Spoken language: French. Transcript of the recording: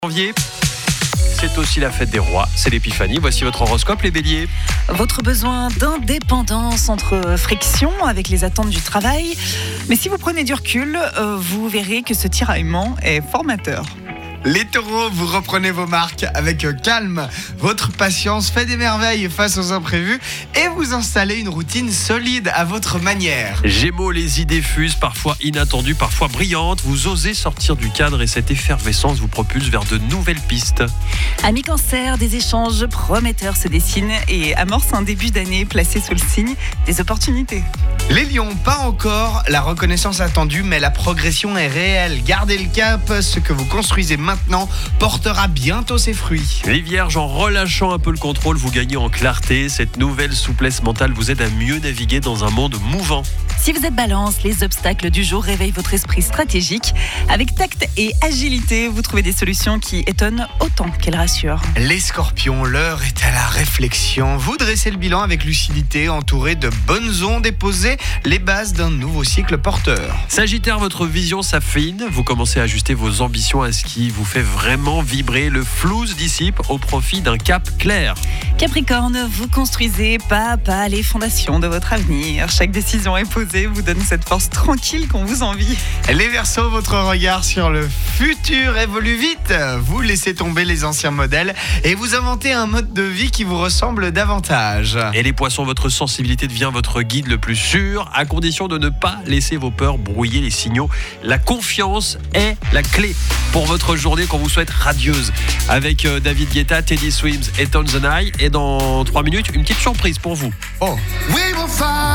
Janvier, c'est aussi la fête des rois, c'est l'épiphanie. Voici votre horoscope, les béliers. Votre besoin d'indépendance entre friction avec les attentes du travail. Mais si vous prenez du recul, vous verrez que ce tiraillement est formateur. Les taureaux, vous reprenez vos marques avec calme. Votre patience fait des merveilles face aux imprévus et vous installez une routine solide à votre manière. Gémeaux, les idées fusent, parfois inattendues, parfois brillantes. Vous osez sortir du cadre et cette effervescence vous propulse vers de nouvelles pistes. Amis cancer, des échanges prometteurs se dessinent et amorcent un début d'année placé sous le signe des opportunités. Les lions, pas encore la reconnaissance attendue, mais la progression est réelle. Gardez le cap, ce que vous construisez maintenant portera bientôt ses fruits. Les vierges, en relâchant un peu le contrôle, vous gagnez en clarté. Cette nouvelle souplesse mentale vous aide à mieux naviguer dans un monde mouvant. Si vous êtes balance, les obstacles du jour réveillent votre esprit stratégique. Avec tact et agilité, vous trouvez des solutions qui étonnent autant qu'elles rassurent. Les scorpions, l'heure est à la réflexion. Vous dressez le bilan avec lucidité, entouré de bonnes ondes et posez les bases d'un nouveau cycle porteur. Sagittaire, votre vision s'affine. Vous commencez à ajuster vos ambitions à ce qui vous fait vraiment vibrer. Le flou se dissipe au profit d'un cap clair. Capricorne, vous construisez pas à pas les fondations de votre avenir. Chaque décision est posée, vous donne cette force tranquille qu'on vous envie. Les Verseaux, votre regard sur le futur évolue vite. Vous laissez tomber les anciens modèles et vous inventez un mode de vie qui vous ressemble davantage. Et les Poissons, votre sensibilité devient votre guide le plus sûr, à condition de ne pas laisser vos peurs brouiller les signaux. La confiance est la clé pour votre journée qu'on vous souhaite radieuse. Avec David Guetta, Teddy Swims et Tones and I. Et dans 3 minutes, une petite surprise pour vous. Oh, We will fight.